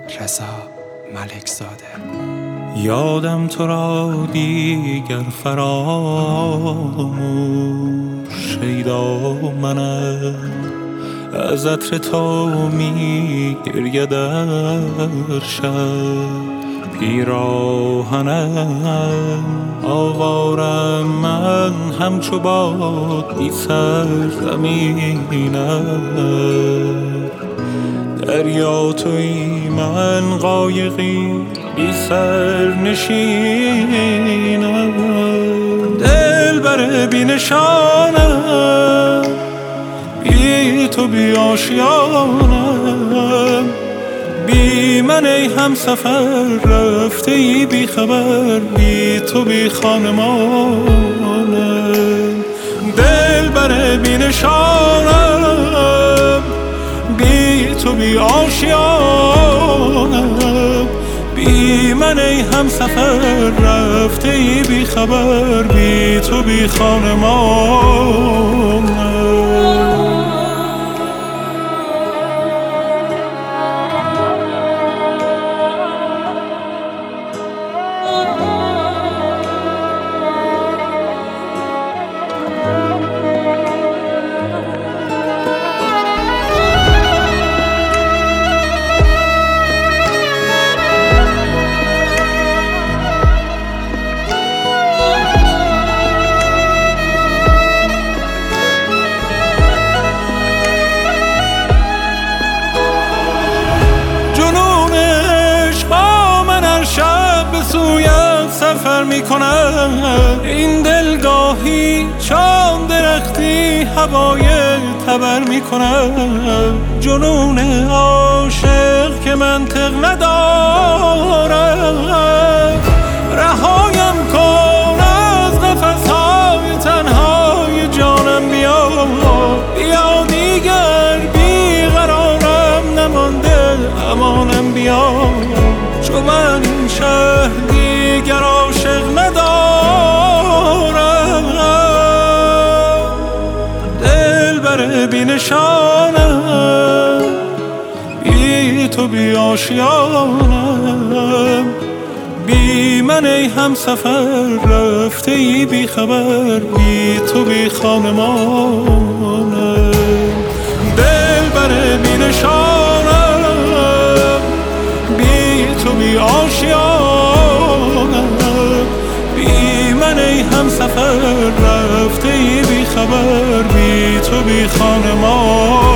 رضا ملکزاده. یادم تو را دیگر فراموش شیدا منم، از عطر تو می گریه در شب پیراهنم. آوارم من همچو باد بی سرزمینم، دریا تویی من قایقی بی سر نشینم. دلبر بی نشانم، بی تو بی آشیانم، بی من ای همسفر رفته ای بی خبر، بی تو بی خانمانم. دلبر بی نشانم، بی تو بی آشیانم، بی من ای همسفر رفته ای بی خبر، بی تو بی خانمانم. سفر میکنم این دلگاهی چون درختی هوای تبر میکنم. جنون عاشق که منطق ندارم، رهایم کن از نفسهای تنهای جانم. بیا بیا دیگر بیقرارم نمانده امانم. بیا چون من این شهر دیگر عاشق ندارم. دلبر بی نشانم، بی تو بی آشیانم، بی من ای همسفر رفته ای بی خبر، بی تو بی خانمانم. دلبر بی نشانم، بی تو بی آشیانم، بی من ای همسفر رفته ای بی خبر، بی تو بی خانمان.